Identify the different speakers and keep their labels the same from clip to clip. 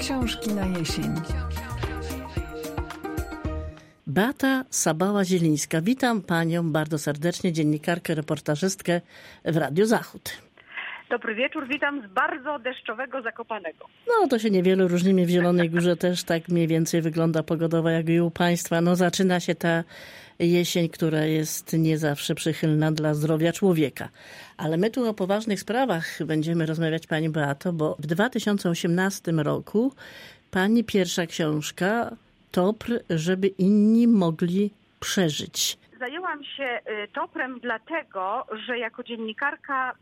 Speaker 1: Książki na jesień.
Speaker 2: Beata Sabała-Zielińska. Witam panią bardzo serdecznie, dziennikarkę, reportażystkę w Radiu Zachód.
Speaker 3: Dobry wieczór, witam z bardzo deszczowego Zakopanego.
Speaker 2: No to się niewiele różnimy. W Zielonej Górze też tak mniej więcej wygląda pogodowo jak i u państwa. No zaczyna się ta jesień, która jest nie zawsze przychylna dla zdrowia człowieka. Ale my tu o poważnych sprawach będziemy rozmawiać, pani Beato, bo w 2018 roku pani pierwsza książka Topr, żeby inni mogli przeżyć.
Speaker 3: Zajęłam się Toprem dlatego, że jako dziennikarka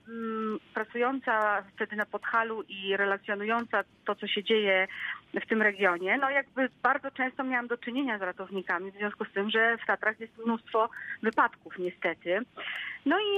Speaker 3: pracująca wtedy na Podhalu i relacjonująca to, co się dzieje w tym regionie, no jakby bardzo często miałam do czynienia z ratownikami, w związku z tym, że w Tatrach jest mnóstwo wypadków niestety. No i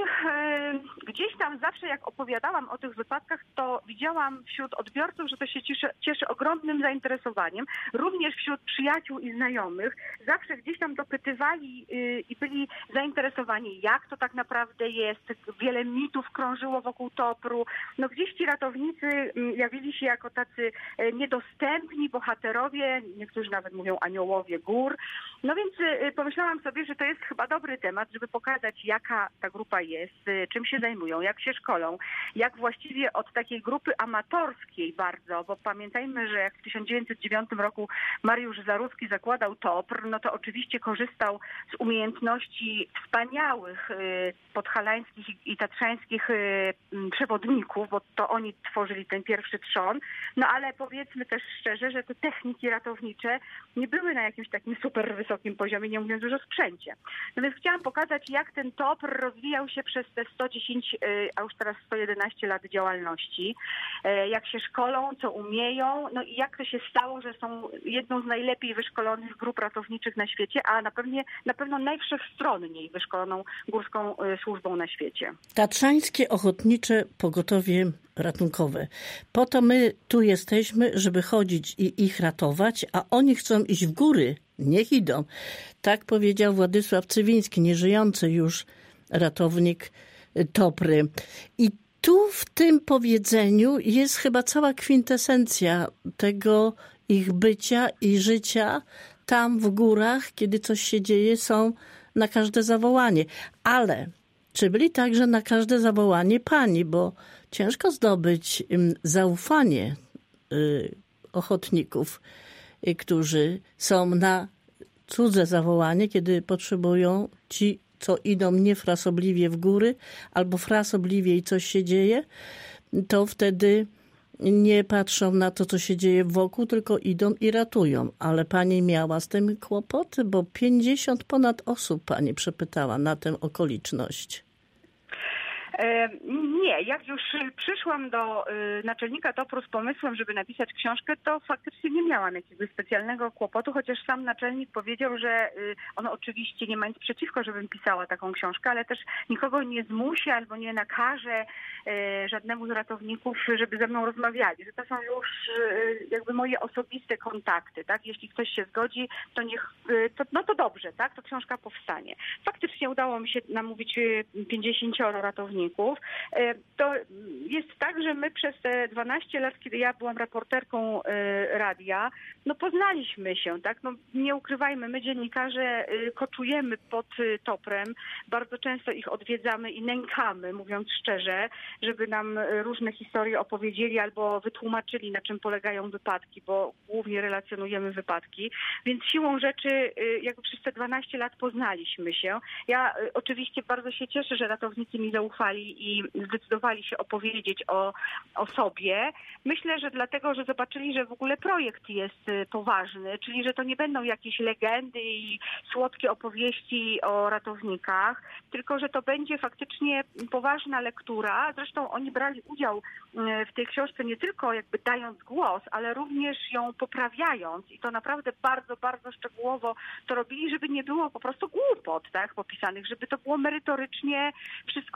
Speaker 3: gdzieś tam zawsze jak opowiadałam o tych wypadkach, to widziałam wśród odbiorców, że to się cieszy ogromnym zainteresowaniem, również wśród przyjaciół i znajomych. Zawsze gdzieś tam dopytywali i byli zainteresowani, jak to tak naprawdę jest. Wiele mitów krążyło wokół Topru. No gdzieś ci ratownicy jawili się jako tacy niedostępni bohaterowie, niektórzy nawet mówią aniołowie gór. No więc pomyślałam sobie, że to jest chyba dobry temat, żeby pokazać, jaka ta grupa jest, czym się zajmują, jak się szkolą, jak właściwie od takiej grupy amatorskiej bardzo, bo pamiętajmy, że jak w 1909 roku Mariusz Zaruski zakładał Topr, no to oczywiście korzystał z umiejętności wspaniałych podhalańskich i tatrzańskich przewodników, bo to oni tworzyli ten pierwszy trzon, no ale powiedzmy też szczerze, że te techniki ratownicze nie były na jakimś takim super wysokim poziomie, nie mówiąc już o sprzęcie. No więc chciałam pokazać, jak ten Topr rozwijał się przez te 110, a już teraz 111 lat działalności, jak się szkolą, co umieją, no i jak to się stało, że są jedną z najlepiej wyszkolonych grup ratowniczych na świecie, a na pewno najwszechstronniej wyszkoloną górską służbą na świecie.
Speaker 2: Tatrzańskie Ochotnicze Pogotowie Ratunkowe. Po to my tu jesteśmy, żeby chodzić i ich ratować, a oni chcą iść w góry. Niech idą. Tak powiedział Władysław Cywiński, nieżyjący już ratownik Topry. I tu w tym powiedzeniu jest chyba cała kwintesencja tego ich bycia i życia tam w górach, kiedy coś się dzieje, są na każde zawołanie. Ale czy byli także na każde zawołanie pani, bo ciężko zdobyć zaufanie ochotników, którzy są na cudze zawołanie, kiedy potrzebują ci, co idą niefrasobliwie w góry, albo frasobliwie i coś się dzieje, to wtedy nie patrzą na to, co się dzieje wokół, tylko idą i ratują. Ale pani miała z tym kłopoty, bo 50 ponad osób pani przepytała na tę okoliczność.
Speaker 3: Nie, jak już przyszłam do naczelnika Topru z pomysłem, żeby napisać książkę, to faktycznie nie miałam jakiegoś specjalnego kłopotu, chociaż sam naczelnik powiedział, że on oczywiście nie ma nic przeciwko, żebym pisała taką książkę, ale też nikogo nie zmusi albo nie nakaże żadnemu z ratowników, żeby ze mną rozmawiali, że to są już jakby moje osobiste kontakty, tak? Jeśli ktoś się zgodzi, to to dobrze, tak? To książka powstanie. Faktycznie udało mi się namówić 50 ratowników. To jest tak, że my przez te 12 lat, kiedy ja byłam reporterką radia, no poznaliśmy się, tak? No nie ukrywajmy, my dziennikarze koczujemy pod Toprem, bardzo często ich odwiedzamy i nękamy, mówiąc szczerze, żeby nam różne historie opowiedzieli albo wytłumaczyli, na czym polegają wypadki, bo głównie relacjonujemy wypadki, więc siłą rzeczy jakby przez te 12 lat poznaliśmy się. Ja oczywiście bardzo się cieszę, że ratownicy mi zaufali i zdecydowali się opowiedzieć o sobie. Myślę, że dlatego, że zobaczyli, że w ogóle projekt jest poważny, czyli że to nie będą jakieś legendy i słodkie opowieści o ratownikach, tylko że to będzie faktycznie poważna lektura. Zresztą oni brali udział w tej książce nie tylko jakby dając głos, ale również ją poprawiając i to naprawdę bardzo, bardzo szczegółowo to robili, żeby nie było po prostu głupot, tak, popisanych, żeby to było merytorycznie wszystko zgodne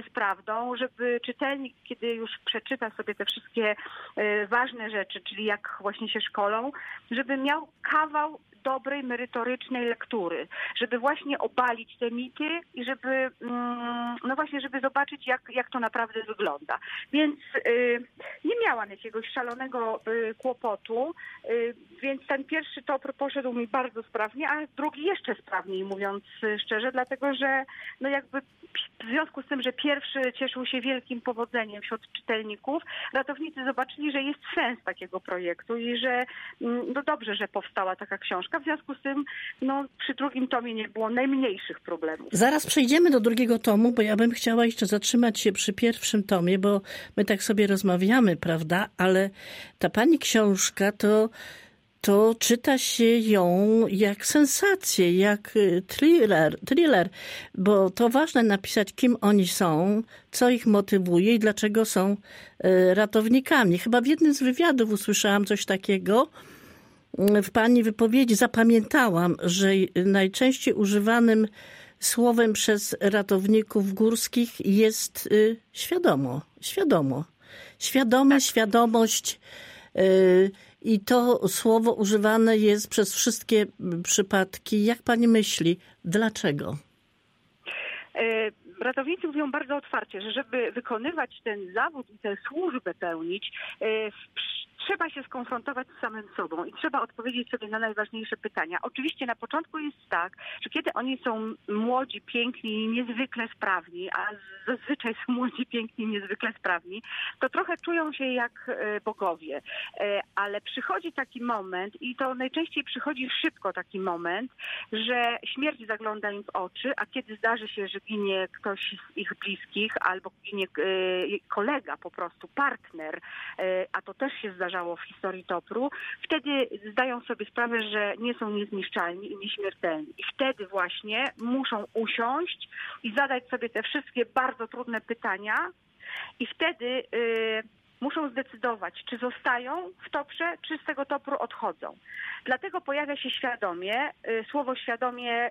Speaker 3: z prawdą, żeby czytelnik, kiedy już przeczyta sobie te wszystkie ważne rzeczy, czyli jak właśnie się szkolą, żeby miał kawał dobrej, merytorycznej lektury, żeby właśnie obalić te mity i żeby, no właśnie, żeby zobaczyć, jak to naprawdę wygląda. Więc nie miałam jakiegoś szalonego kłopotu, więc ten pierwszy topór poszedł mi bardzo sprawnie, a drugi jeszcze sprawniej, mówiąc szczerze, dlatego że no jakby w związku z tym, że pierwszy cieszył się wielkim powodzeniem wśród czytelników, ratownicy zobaczyli, że jest sens takiego projektu i że no dobrze, że powstała taka książka. W związku z tym no, przy drugim tomie nie było najmniejszych problemów.
Speaker 2: Zaraz przejdziemy do drugiego tomu, bo ja bym chciała jeszcze zatrzymać się przy pierwszym tomie, bo my tak sobie rozmawiamy, prawda? Ale ta pani książka to czyta się ją jak sensację, jak thriller, bo to ważne napisać, kim oni są, co ich motywuje i dlaczego są ratownikami. Chyba w jednym z wywiadów usłyszałam coś takiego. W pani wypowiedzi zapamiętałam, że najczęściej używanym słowem przez ratowników górskich jest świadomość. I to słowo używane jest przez wszystkie przypadki. Jak pani myśli, dlaczego?
Speaker 3: Ratownicy mówią bardzo otwarcie, że żeby wykonywać ten zawód i tę służbę pełnić, trzeba się skonfrontować z samym sobą i trzeba odpowiedzieć sobie na najważniejsze pytania. Oczywiście na początku jest tak, że kiedy oni są młodzi, piękni i niezwykle sprawni, a zazwyczaj są młodzi, piękni i niezwykle sprawni, to trochę czują się jak bogowie. Ale przychodzi taki moment i to najczęściej przychodzi szybko taki moment, że śmierć zagląda im w oczy, a kiedy zdarzy się, że ginie ktoś z ich bliskich albo ginie kolega po prostu, partner, a to też się zdarza w historii Topru, wtedy zdają sobie sprawę, że nie są niezniszczalni i nieśmiertelni. I wtedy właśnie muszą usiąść i zadać sobie te wszystkie bardzo trudne pytania i wtedy muszą zdecydować, czy zostają w Toprze, czy z tego Topru odchodzą. Dlatego pojawia się świadomie, słowo świadomie,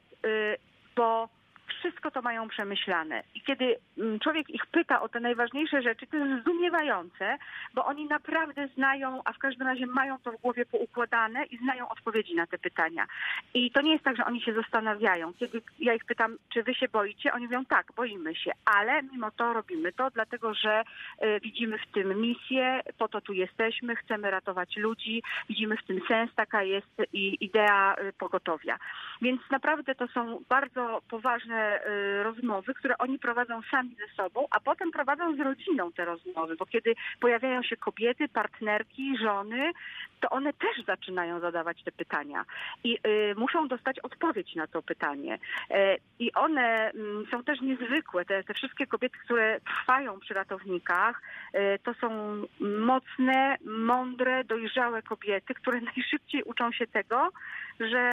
Speaker 3: bo wszystko to mają przemyślane. I kiedy człowiek ich pyta o te najważniejsze rzeczy, to jest zdumiewające, bo oni naprawdę znają, a w każdym razie mają to w głowie poukładane i znają odpowiedzi na te pytania. I to nie jest tak, że oni się zastanawiają. Kiedy ja ich pytam, czy wy się boicie? Oni mówią, tak, boimy się, ale mimo to robimy to, dlatego że widzimy w tym misję, po to tu jesteśmy, chcemy ratować ludzi, widzimy w tym sens, taka jest i idea pogotowia. Więc naprawdę to są bardzo poważne rozmowy, które oni prowadzą sami ze sobą, a potem prowadzą z rodziną te rozmowy, bo kiedy pojawiają się kobiety, partnerki, żony, to one też zaczynają zadawać te pytania i muszą dostać odpowiedź na to pytanie. I one są też niezwykłe. Te wszystkie kobiety, które trwają przy ratownikach, to są mocne, mądre, dojrzałe kobiety, które najszybciej uczą się tego, że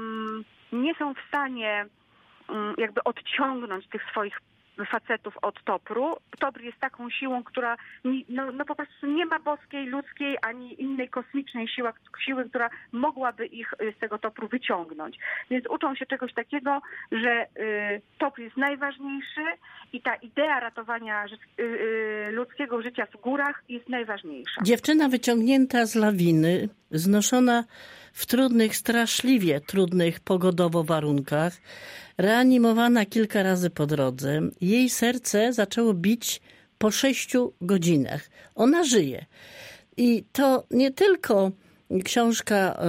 Speaker 3: nie są w stanie jakby odciągnąć tych swoich facetów od Topru. Topr jest taką siłą, która no po prostu nie ma boskiej, ludzkiej, ani innej kosmicznej siły, która mogłaby ich z tego Topru wyciągnąć. Więc uczą się czegoś takiego, że Topr jest najważniejszy i ta idea ratowania ludzkiego życia w górach jest najważniejsza.
Speaker 2: Dziewczyna wyciągnięta z lawiny, znoszona w trudnych, straszliwie trudnych pogodowo warunkach, reanimowana kilka razy po drodze. Jej serce zaczęło bić po 6 godzinach. Ona żyje. I to nie tylko książka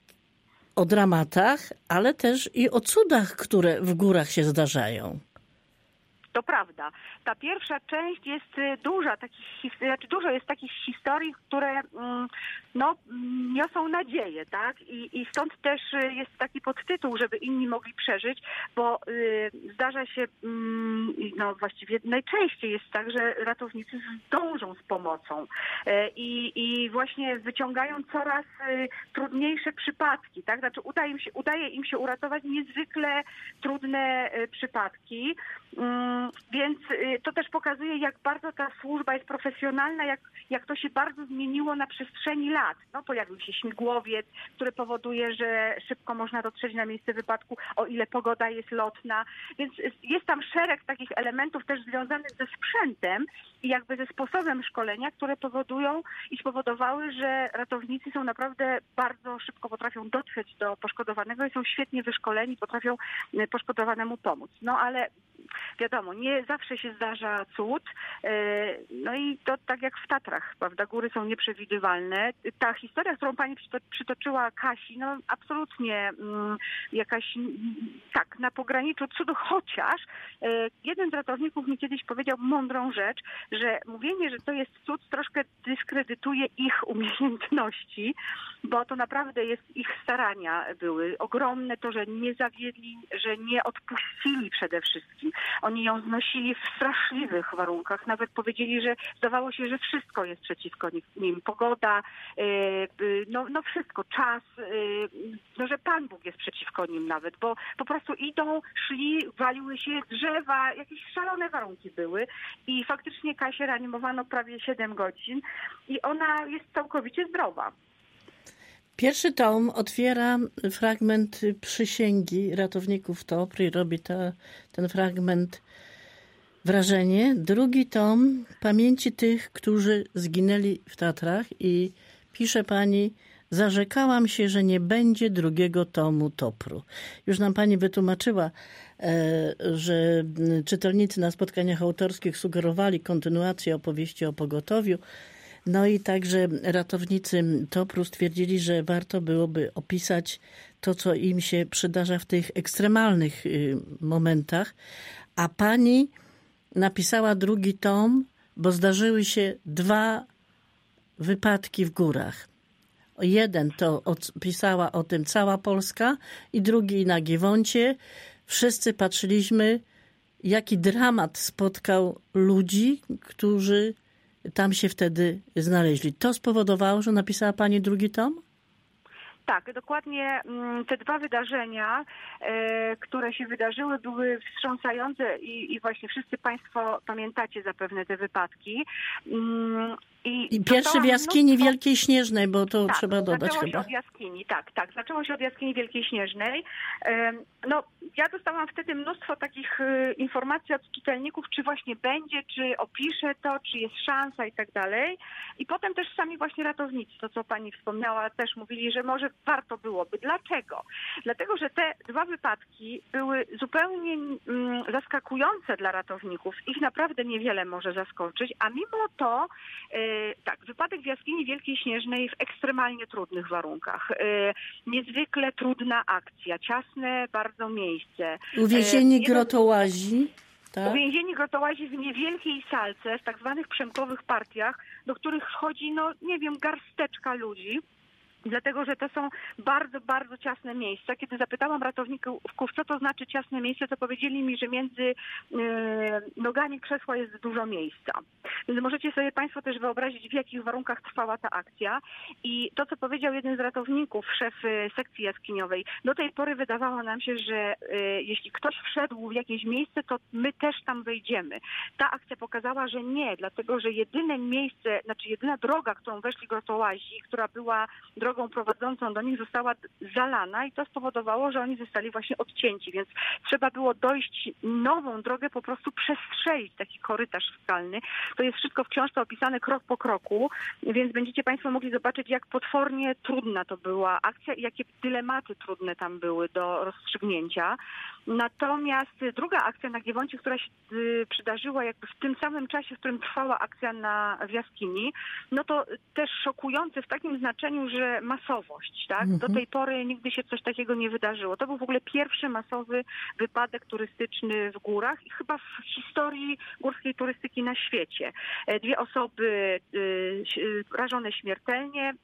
Speaker 2: o dramatach, ale też i o cudach, które w górach się zdarzają.
Speaker 3: To prawda. Ta pierwsza część jest duża, dużo jest takich historii, które niosą nadzieję, tak? I stąd też jest taki podtytuł, żeby inni mogli przeżyć, bo zdarza się, właściwie najczęściej jest tak, że ratownicy zdążą z pomocą i właśnie wyciągają coraz trudniejsze przypadki, tak? Znaczy udaje im się uratować niezwykle trudne przypadki, więc to też pokazuje, jak bardzo ta służba jest profesjonalna, jak to się bardzo zmieniło na przestrzeni lat. No, pojawił się śmigłowiec, który powoduje, że szybko można dotrzeć na miejsce wypadku, o ile pogoda jest lotna. Więc jest tam szereg takich elementów też związanych ze sprzętem i jakby ze sposobem szkolenia, które powodują i spowodowały, że ratownicy są naprawdę bardzo szybko potrafią dotrzeć do poszkodowanego i są świetnie wyszkoleni, potrafią poszkodowanemu pomóc. No ale wiadomo, nie zawsze się zdarza cud. No i to tak jak w Tatrach, prawda? Góry są nieprzewidywalne. Ta historia, którą pani przytoczyła Kasi, no absolutnie jakaś, tak, na pograniczu cudu, chociaż jeden z ratowników mi kiedyś powiedział mądrą rzecz, że mówienie, że to jest cud, troszkę dyskredytuje ich umiejętności, bo to naprawdę ich starania były ogromne, to, że nie zawiedli, że nie odpuścili przede wszystkim. Oni ją znosili w straszliwych warunkach. Nawet powiedzieli, że zdawało się, że wszystko jest przeciwko nim. Pogoda, no wszystko, czas, no, że Pan Bóg jest przeciwko nim nawet, bo po prostu idą, szli, waliły się drzewa, jakieś szalone warunki były i faktycznie Kasię reanimowano prawie 7 godzin i ona jest całkowicie zdrowa.
Speaker 2: Pierwszy tom otwiera fragment przysięgi ratowników TOPR i robi ten fragment wrażenie. Drugi tom pamięci tych, którzy zginęli w Tatrach i pisze pani: zarzekałam się, że nie będzie drugiego tomu TOPR-u. Już nam pani wytłumaczyła, że czytelnicy na spotkaniach autorskich sugerowali kontynuację opowieści o pogotowiu. No i także ratownicy TOPR-u stwierdzili, że warto byłoby opisać to, co im się przydarza w tych ekstremalnych momentach. A pani napisała drugi tom, bo zdarzyły się 2 wypadki w górach. Jeden to pisała o tym cała Polska i drugi na Giewoncie. Wszyscy patrzyliśmy, jaki dramat spotkał ludzi, którzy tam się wtedy znaleźli. To spowodowało, że napisała pani drugi tom?
Speaker 3: Tak, dokładnie te 2 wydarzenia, które się wydarzyły, były wstrząsające i właśnie wszyscy państwo pamiętacie zapewne te wypadki.
Speaker 2: I pierwszy w jaskini Wielkiej Śnieżnej, bo to
Speaker 3: tak,
Speaker 2: trzeba dodać
Speaker 3: zaczęło
Speaker 2: chyba.
Speaker 3: się od jaskini, tak. Zaczęło się od jaskini Wielkiej Śnieżnej. No, ja dostałam wtedy mnóstwo takich informacji od czytelników, czy właśnie będzie, czy opiszę to, czy jest szansa i tak dalej. I potem też sami właśnie ratownicy, to co pani wspomniała, też mówili, że może warto byłoby. Dlaczego? Dlatego, że te 2 wypadki były zupełnie zaskakujące dla ratowników. Ich naprawdę niewiele może zaskoczyć, a mimo to tak, wypadek w jaskini Wielkiej Śnieżnej w ekstremalnie trudnych warunkach. Niezwykle trudna akcja, ciasne bardzo miejsce.
Speaker 2: Uwięzieni grotołazi. Tak?
Speaker 3: Uwięzieni grotołazi w niewielkiej salce, w tak zwanych przemkowych partiach, do których wchodzi, no nie wiem, garsteczka ludzi. Dlatego, że to są bardzo, bardzo ciasne miejsca. Kiedy zapytałam ratowników, co to znaczy ciasne miejsce, to powiedzieli mi, że między nogami krzesła jest dużo miejsca. Więc możecie sobie państwo też wyobrazić, w jakich warunkach trwała ta akcja. I to, co powiedział jeden z ratowników, szef sekcji jaskiniowej, do tej pory wydawało nam się, że jeśli ktoś wszedł w jakieś miejsce, to my też tam wejdziemy. Ta akcja pokazała, że nie, dlatego, że jedyne miejsce, znaczy jedyna droga, którą weszli grotołazi, która była drogą prowadzącą do nich, została zalana i to spowodowało, że oni zostali właśnie odcięci, więc trzeba było dojść nową drogę, po prostu przestrzelić taki korytarz skalny. To jest wszystko w książce opisane krok po kroku, więc będziecie państwo mogli zobaczyć, jak potwornie trudna to była akcja i jakie dylematy trudne tam były do rozstrzygnięcia. Natomiast druga akcja na Giewoncie, która się przydarzyła jakby w tym samym czasie, w którym trwała akcja w jaskini, no to też szokujące w takim znaczeniu, że masowość, tak? Do tej pory nigdy się coś takiego nie wydarzyło. To był w ogóle pierwszy masowy wypadek turystyczny w górach i chyba w historii górskiej turystyki na świecie. 2 osoby rażone śmiertelnie,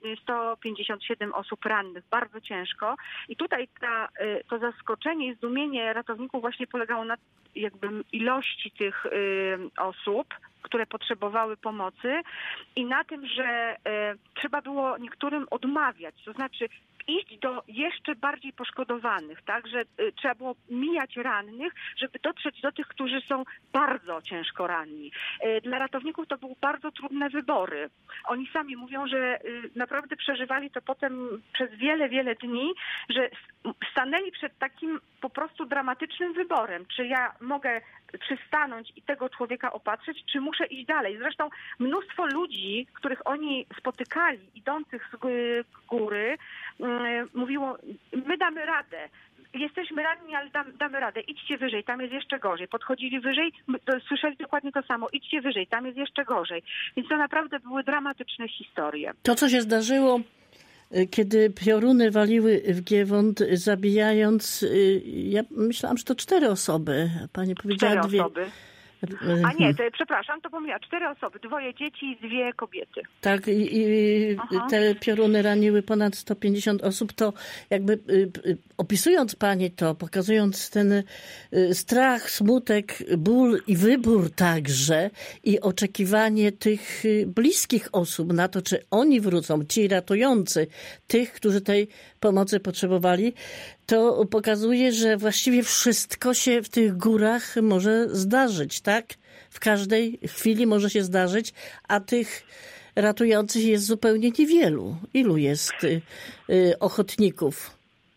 Speaker 3: 157 osób rannych, bardzo ciężko. I tutaj to zaskoczenie i zdumienie ratowników właśnie polegało na jakby ilości tych osób, które potrzebowały pomocy i na tym, że trzeba było niektórym odmawiać. To znaczy iść do jeszcze bardziej poszkodowanych, tak, że trzeba było mijać rannych, żeby dotrzeć do tych, którzy są bardzo ciężko ranni. Dla ratowników to były bardzo trudne wybory. Oni sami mówią, że naprawdę przeżywali to potem przez wiele, wiele dni, że stanęli przed takim po prostu dramatycznym wyborem, czy ja mogę przystanąć i tego człowieka opatrzyć, czy muszę iść dalej. Zresztą mnóstwo ludzi, których oni spotykali, idących z góry, mówiło, my damy radę. Jesteśmy ranni, ale damy radę. Idźcie wyżej, tam jest jeszcze gorzej. Podchodzili wyżej, słyszeli dokładnie to samo. Idźcie wyżej, tam jest jeszcze gorzej. Więc to naprawdę były dramatyczne historie.
Speaker 2: To, co się zdarzyło, kiedy pioruny waliły w Giewont, zabijając, ja myślałam, że to 4 osoby. Pani powiedziała
Speaker 3: 4
Speaker 2: 2.
Speaker 3: osoby. A nie, przepraszam, to pomyliłam. 4 osoby, 2 dzieci i 2 kobiety.
Speaker 2: Tak, i te pioruny raniły ponad 150 osób. To jakby opisując pani to, pokazując ten strach, smutek, ból i wybór także i oczekiwanie tych bliskich osób na to, czy oni wrócą, ci ratujący tych, którzy tej pomocy potrzebowali, to pokazuje, że właściwie wszystko się w tych górach może zdarzyć, tak? W każdej chwili może się zdarzyć, a tych ratujących jest zupełnie niewielu. Ilu jest ochotników?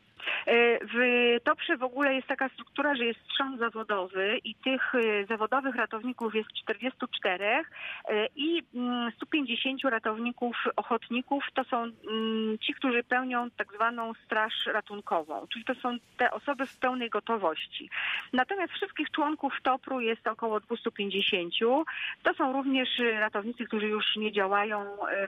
Speaker 3: W Toprze w ogóle jest taka struktura, że jest trzon zawodowy i tych zawodowych ratowników jest 44 i 150 ratowników ochotników to są ci, którzy pełnią tak zwaną straż ratunkową, czyli to są te osoby w pełnej gotowości. Natomiast wszystkich członków Topru jest około 250. To są również ratownicy, którzy już nie działają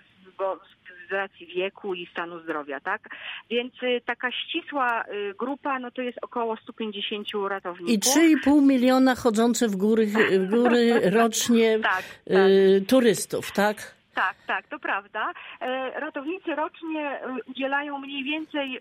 Speaker 3: z racji wieku i stanu zdrowia, tak? Więc taka ścisła grupa, no to jest około 150 ratowników.
Speaker 2: I 3,5 miliona chodzące w góry rocznie tak. Turystów, tak?
Speaker 3: Tak, to prawda. Ratownicy rocznie udzielają mniej więcej,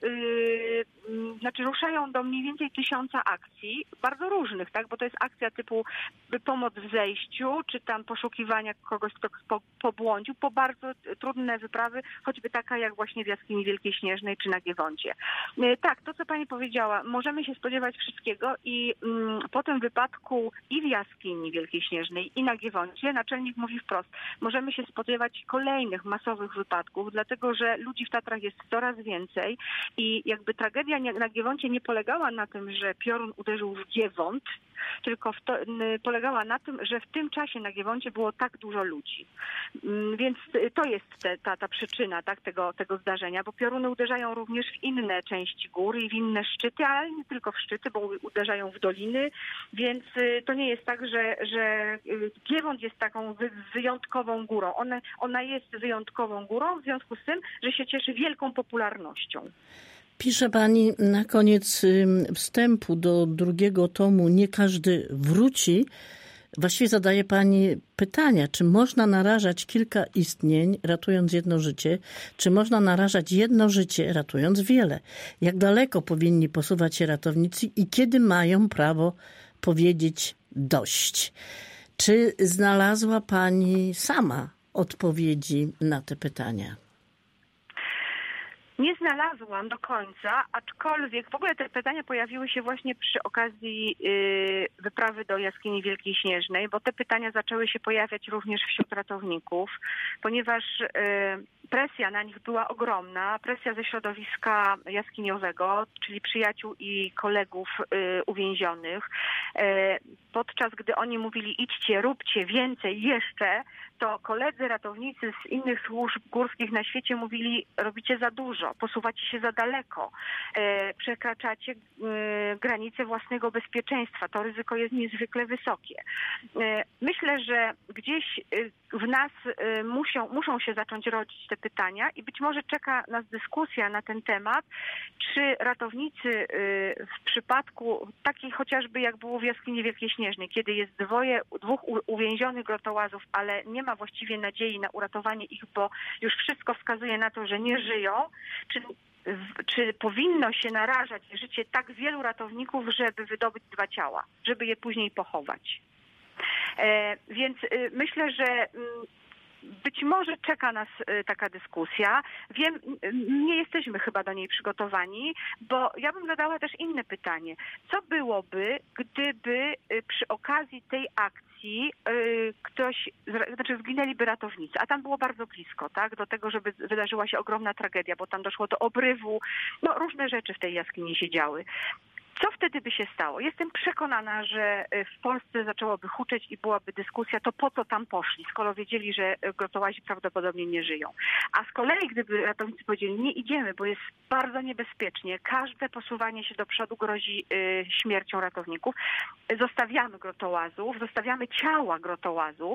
Speaker 3: ruszają do mniej więcej 1000 akcji, bardzo różnych, tak, bo to jest akcja typu pomoc w zejściu, czy tam poszukiwania kogoś, kto pobłądził, po bardzo trudne wyprawy, choćby taka jak właśnie w Jaskini Wielkiej Śnieżnej, czy na Giewoncie. Tak, to co pani powiedziała, możemy się spodziewać wszystkiego i po tym wypadku i w Jaskini Wielkiej Śnieżnej, i na Giewoncie naczelnik mówi wprost, możemy się spodziewać kolejnych masowych wypadków, dlatego że ludzi w Tatrach jest coraz więcej i jakby tragedia na Giewoncie nie polegała na tym, że piorun uderzył w Giewont, tylko polegała na tym, że w tym czasie na Giewoncie było tak dużo ludzi. Więc to jest ta przyczyna, tak, tego zdarzenia, bo pioruny uderzają również w inne części góry i w inne szczyty, ale nie tylko w szczyty, bo uderzają w doliny, więc to nie jest tak, że Giewont jest taką wyjątkową górą. Ona jest wyjątkową górą w związku z tym, że się cieszy wielką popularnością.
Speaker 2: Pisze pani na koniec wstępu do 2. tomu Nie każdy wróci. Właściwie zadaje pani pytania, czy można narażać kilka istnień, ratując jedno życie, czy można narażać jedno życie, ratując wiele. Jak daleko powinni posuwać się ratownicy i kiedy mają prawo powiedzieć dość? Czy znalazła pani sama odpowiedzi na te pytania?
Speaker 3: Nie znalazłam do końca, aczkolwiek w ogóle te pytania pojawiły się właśnie przy okazji wyprawy do Jaskini Wielkiej Śnieżnej, bo te pytania zaczęły się pojawiać również wśród ratowników, ponieważ presja na nich była ogromna, presja ze środowiska jaskiniowego, czyli przyjaciół i kolegów uwięzionych. Podczas gdy oni mówili idźcie, róbcie więcej jeszcze, to koledzy ratownicy z innych służb górskich na świecie mówili robicie za dużo, posuwacie się za daleko, przekraczacie granice własnego bezpieczeństwa, to ryzyko jest niezwykle wysokie. Myślę, że gdzieś w nas muszą się zacząć rodzić te pytania i być może czeka nas dyskusja na ten temat, czy ratownicy w przypadku takiej chociażby jak było w Jaskini Wielkiej Śnieżnej, kiedy jest dwóch uwięzionych grotołazów, ale nie ma właściwie nadziei na uratowanie ich, bo już wszystko wskazuje na to, że nie żyją, czy powinno się narażać życie tak wielu ratowników, żeby wydobyć 2 ciała, żeby je później pochować. Więc myślę, że być może czeka nas taka dyskusja. Wiem, nie jesteśmy chyba do niej przygotowani, bo ja bym zadała też inne pytanie. Co byłoby, gdyby przy okazji tej akcji zginęliby ratownicy, a tam było bardzo blisko, tak, do tego, żeby wydarzyła się ogromna tragedia, bo tam doszło do obrywu, różne rzeczy w tej jaskini się działy. Co wtedy by się stało? Jestem przekonana, że w Polsce zaczęłoby huczeć i byłaby dyskusja, to po co tam poszli, skoro wiedzieli, że grotołazi prawdopodobnie nie żyją. A z kolei, gdyby ratownicy powiedzieli, nie idziemy, bo jest bardzo niebezpiecznie, każde posuwanie się do przodu grozi śmiercią ratowników, zostawiamy grotołazów, zostawiamy ciała grotołazów,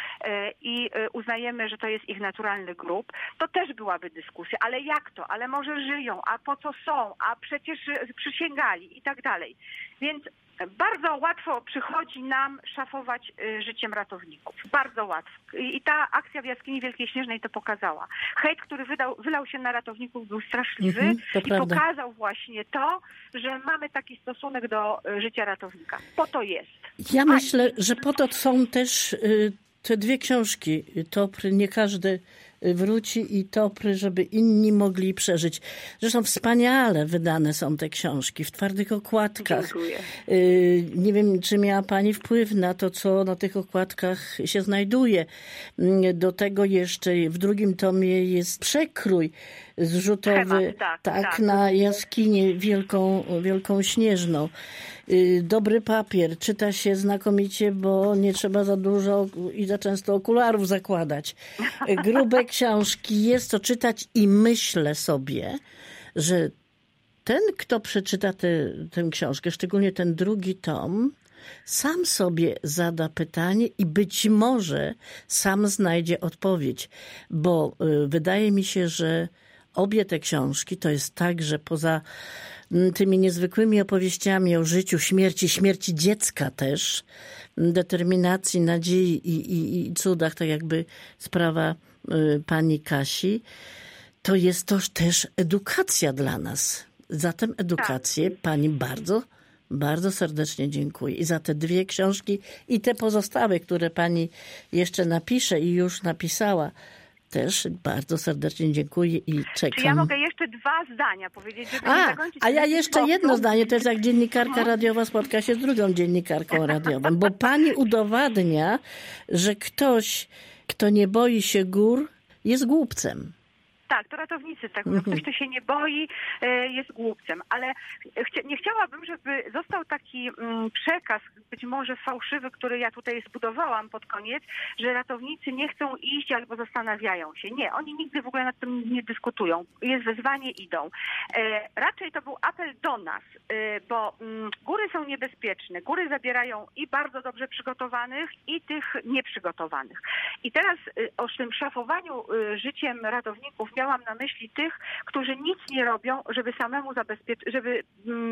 Speaker 3: i uznajemy, że to jest ich naturalny grób, to też byłaby dyskusja. Ale jak to? Ale może żyją? A po co są? A przecież przysięgali i tak dalej. Więc bardzo łatwo przychodzi nam szafować życiem ratowników. Bardzo łatwo. I ta akcja w jaskini Wielkiej Śnieżnej to pokazała. Hejt, który wylał się na ratowników, był straszliwy i
Speaker 2: prawda.
Speaker 3: pokazał właśnie to, że mamy taki stosunek do życia ratownika. Po to jest.
Speaker 2: Ja myślę, że po to są też te dwie książki. Topry, nie każdy wróci i Topry, żeby inni mogli przeżyć. Zresztą wspaniale wydane są te książki w twardych okładkach.
Speaker 3: Dziękuję.
Speaker 2: Nie wiem, czy miała Pani wpływ na to, co na tych okładkach się znajduje. Do tego jeszcze w drugim tomie jest przekrój zrzutowy tak, na jaskinię wielką śnieżną. Dobry papier, czyta się znakomicie, bo nie trzeba za dużo i za często okularów zakładać. Grube książki, jest to czytać i myślę sobie, że ten, kto przeczyta tę książkę, szczególnie ten drugi tom, sam sobie zada pytanie i być może sam znajdzie odpowiedź, bo wydaje mi się, że obie te książki to jest tak, że poza tymi niezwykłymi opowieściami o życiu, śmierci dziecka też, determinacji, nadziei i cudach, tak jakby sprawa pani Kasi, to jest to też edukacja dla nas. Za tę edukację pani bardzo, bardzo serdecznie dziękuję. I za te dwie książki i te pozostałe, które pani jeszcze napisze i już napisała, też bardzo serdecznie dziękuję i czekam.
Speaker 3: Czy ja mogę jeszcze 2 zdania powiedzieć, żeby nie zakończyć?
Speaker 2: A ja jeszcze jedno zdanie, to jest jak dziennikarka radiowa spotka się z drugą dziennikarką radiową, bo pani udowadnia, że ktoś, kto nie boi się gór, jest głupcem.
Speaker 3: Tak, to ratownicy tak mówią. Ktoś, kto się nie boi, jest głupcem. Ale nie chciałabym, żeby został taki przekaz, być może fałszywy, który ja tutaj zbudowałam pod koniec, że ratownicy nie chcą iść albo zastanawiają się. Nie, oni nigdy w ogóle nad tym nie dyskutują. Jest wezwanie, idą. Raczej to był apel do nas, bo góry są niebezpieczne. Góry zabierają i bardzo dobrze przygotowanych, i tych nieprzygotowanych. I teraz o tym szafowaniu życiem ratowników miałam na myśli tych, którzy nic nie robią, żeby samemu żeby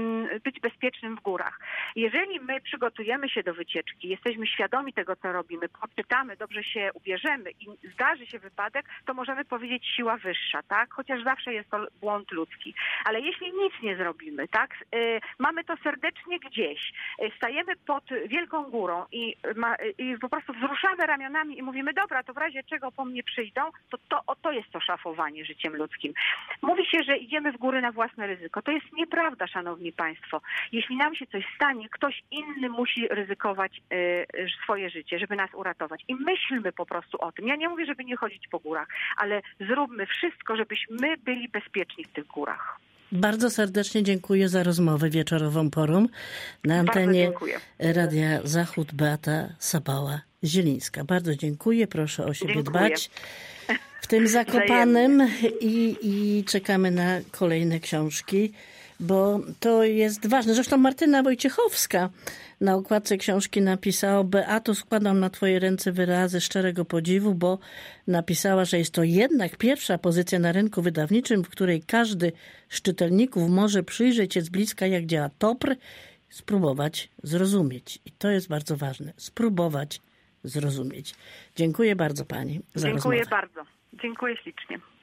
Speaker 3: być bezpiecznym w górach. Jeżeli my przygotujemy się do wycieczki, jesteśmy świadomi tego, co robimy, poczytamy, dobrze się ubierzemy i zdarzy się wypadek, to możemy powiedzieć siła wyższa, tak? Chociaż zawsze jest to błąd ludzki. Ale jeśli nic nie zrobimy, tak? Mamy to serdecznie gdzieś, stajemy pod wielką górą i po prostu wzruszamy ramionami i mówimy, dobra, to w razie czego po mnie przyjdą, to jest to szafowanie życiem ludzkim. Mówi się, że idziemy w góry na własne ryzyko. To jest nieprawda, szanowni państwo. Jeśli nam się coś stanie, ktoś inny musi ryzykować swoje życie, żeby nas uratować. I myślmy po prostu o tym. Ja nie mówię, żeby nie chodzić po górach, ale zróbmy wszystko, żebyśmy byli bezpieczni w tych górach.
Speaker 2: Bardzo serdecznie dziękuję za rozmowę wieczorową porą. Na antenie Radia Zachód Beata Sabała-Zielińska. Bardzo dziękuję. Proszę o siebie dbać w tym Zakopanem i czekamy na kolejne książki, bo to jest ważne. Zresztą Martyna Wojciechowska na okładce książki napisała: Beato, składam na twoje ręce wyrazy szczerego podziwu, bo napisała, że jest to jednak pierwsza pozycja na rynku wydawniczym, w której każdy z czytelników może przyjrzeć się z bliska, jak działa Topr, spróbować zrozumieć. I to jest bardzo ważne. Spróbować zrozumieć. Dziękuję bardzo pani za rozmowę.
Speaker 3: Dziękuję bardzo. Dziękuję ślicznie.